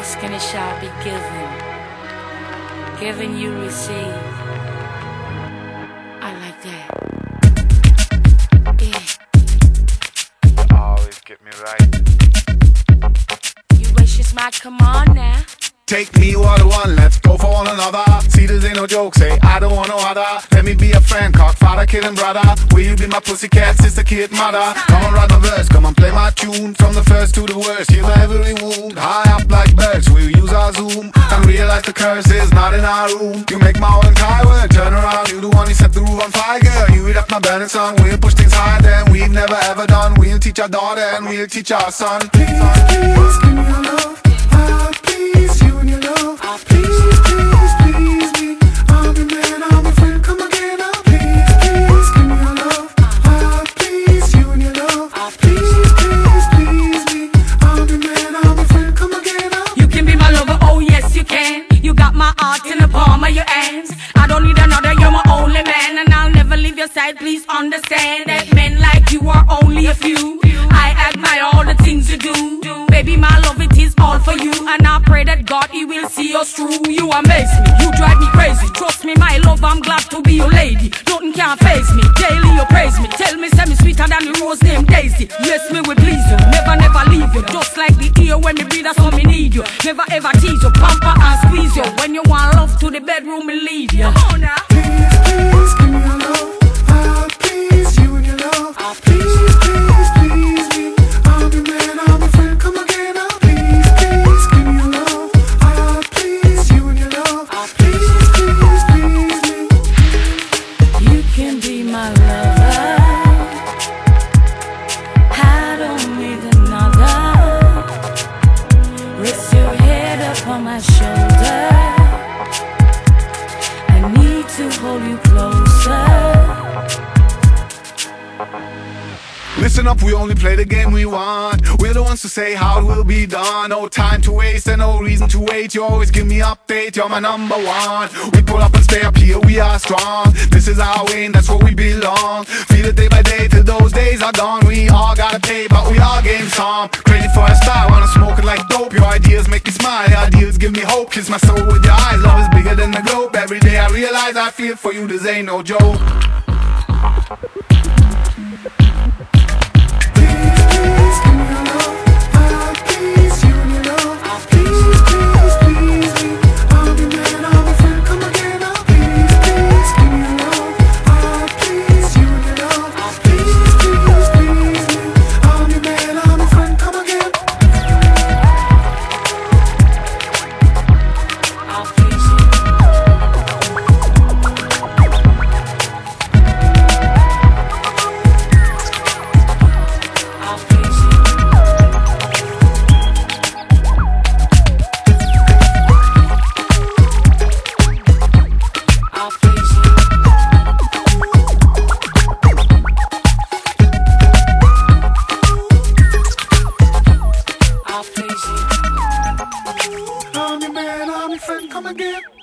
asking it shall be given. Given you receive. I like that. Yeah. Always get me right. You wish it's my come on now. Take me one to one, let's go for one another. See, this ain't no joke, say I don't want no other. Let me be a friend, cock, father, kid and brother. Will you be my pussycat, sister, kid, mother? Come on, write my verse, come on, play my tune. From the first to the worst, heal every wound. High up like birds, we'll use our zoom and realize the curse is not in our room. You make my whole entire world turn around. You the one who set the roof on fire, girl. You read up my burning song, we'll push things higher than we've never ever done. We'll teach our daughter and we'll teach our son. Please, please, give me your love. Please, you and your love. Please, please, please me. I'll be man, I'll be friend, come again. Please, please, give me your love. Please, you and your love. Please, please, please me. I'll be man, I'll be friend, come again. You can be my lover, oh yes you can. You got my heart in the palm of your hands. I don't need another, you're my only man. And I'll never leave your side, please understand that men like you are only a few. I admire all the things you do. Baby, my love, it is all for you. And I pray that God, He will see us through. You amaze me, you drive me crazy. Trust me, my love, I'm glad to be your lady. Nothing can faze me, daily you praise me. Tell me, say me sweeter than the rose named Daisy. Yes, me will please you, never, never leave you. Just like the ear when me breathe, that's how me need you. Never ever tease you, pamper and squeeze you. When you want love to the bedroom, me lead you. Come on now. Please, please, give me your love. Please, you and your love. Please, please, please me. I'll be man, I'll be friend, come again. Please, please, give me your love. Please, you and your love. Please, please, please me. You can be my lover. I don't need another. Rest your head up on my shoulder. I need to hold you closer. Listen up, we only play the game we want. We're the ones to say how it will be done. No time to waste and no reason to wait. You always give me update, you're my number one. We pull up and stay up here, we are strong. This is our way and that's where we belong. Feel it day by day till those days are gone. We all gotta pay, but we all game some. Crazy for a style, wanna smoke it like dope. Your ideas make me smile, your ideas give me hope. Kiss my soul with your eyes, love is bigger than the globe. Every day I realize I feel for you, this ain't no joke. I'm your man, I'm your friend, come again.